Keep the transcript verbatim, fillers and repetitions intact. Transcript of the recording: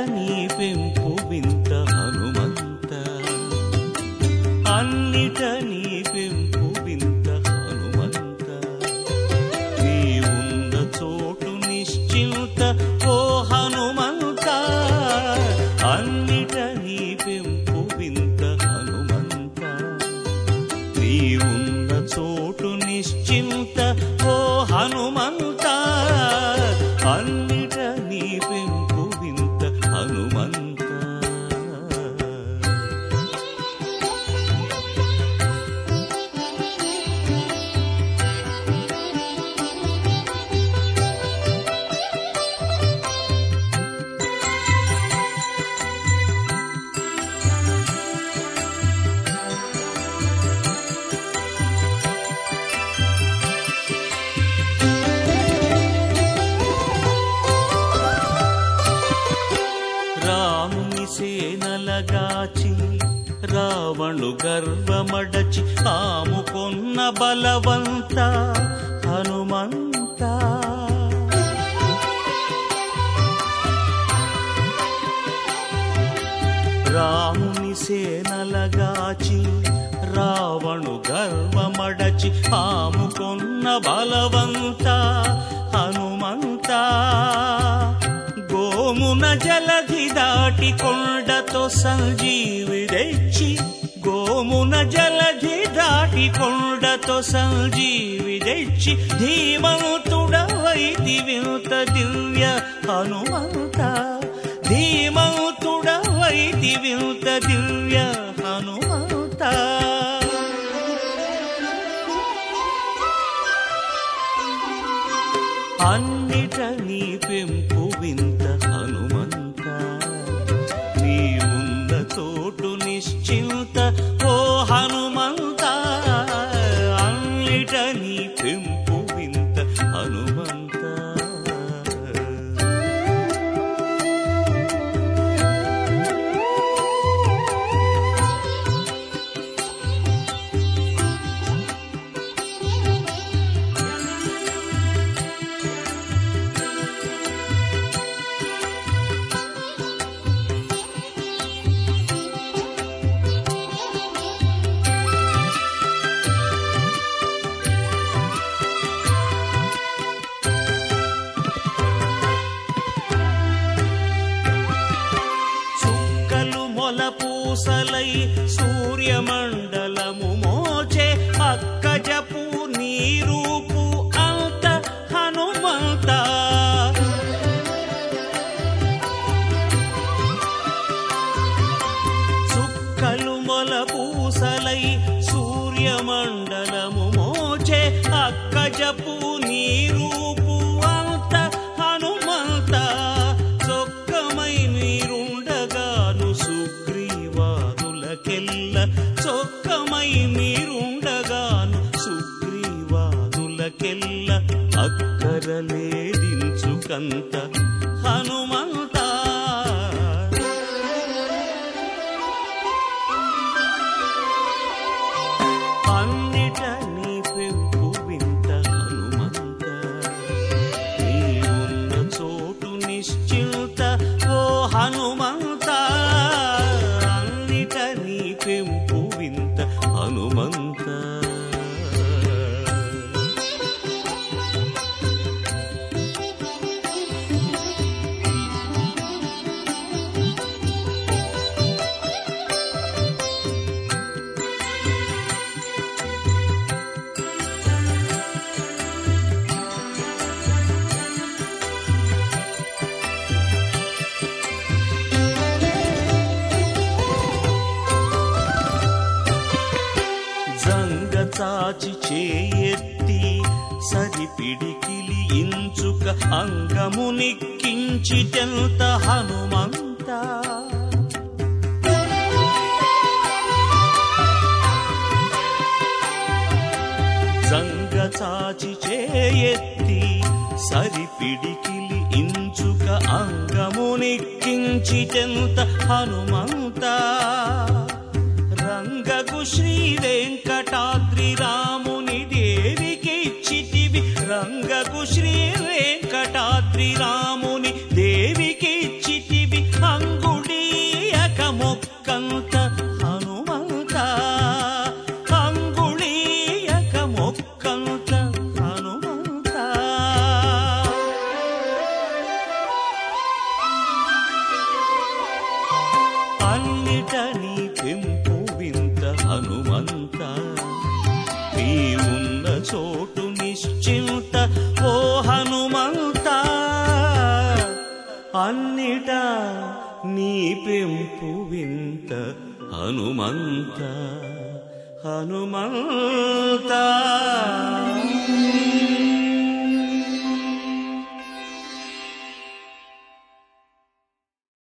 నీ పెంపు వింత హనుమంత, అన్నిట నీ పెంపు వింత హనుమంత, నీ ఉన్న చోటు నిశ్చింత ఓ హనుమంత, అన్నిట నీ పెంపు వింత హనుమంత, నీ ఉన్న చోటు నిశ్చింత ఓ హనుమంత, అన్నిట నీ పెంపు వింత హనుమంత. రాముని సేనలగాచి రావణు గర్వమడచి ఆముకొన్న బలవంత హనుమంత, రాముని సేనలగాచి రావణు గర్వమడచి ఆముకొన్న బలవంత హనుమంత, గోమున జలధి దాటి కొండతో సంజీవి తెచ్చి, గోమున జలధి దాటి కొండతో సంజీవి తెచ్చి, ధీమంతుడవైతి వింత దివ్య హనుమంత, ధీమంతుడవైతి వింత దివ్య హనుమంత. అన్నిట నీ పెంపు వింత హనుమంత, నీ ఉన్న చోటు నిశ్చింత ఓ హనుమంత, అన్నిట నీ పెంపు వింత హనుమంత. పూసలై సూర్యమండలము మోచే అక్కజపు నీ రూపు అంత హనుమంత, చుక్కలు మొల పూసలై సూర్యమండలము మోచే అక్కజపు నీ రూపు అంత హనుమంత, చొక్కమై మీరుండగాను సుగ్రీవాదులకెల్ల, చొక్కమై మీరుండగాను సుగ్రీవాదులకెల్ల, అక్కరలేదించుకంత హనుమంత. అన్నిట నీ పెంపు వింత హనుమంత, నీ ఉన్న చోటు నిశ్చింత ఓ హనుమంత, అన్నిట నీ పెంపు వింత హనుమంత. చాచి చేయెత్తి సరిపిడికిలి ఇంచుక అంగమునిక్కించిటెంత హనుమంత, జంగ చాచి చేయెత్తి సరిపిడికిలి ఇంచుక అంగమునిక్కించిటెంత హనుమంత, రంగగు శ్రీ వెంకటాద్రి రాముని దేవికిచ్చితివి, రంగగు శ్రీ వెంకటాద్రి రాముని దేవికిచ్చితివి, అన్నిట నీ పెంపు వింత హనుమంత నీ ఉన్న చోటు నిశ్చింత ఓ హనుమంత అన్నిట నీ పెంపు వింత హనుమంత హనుమంత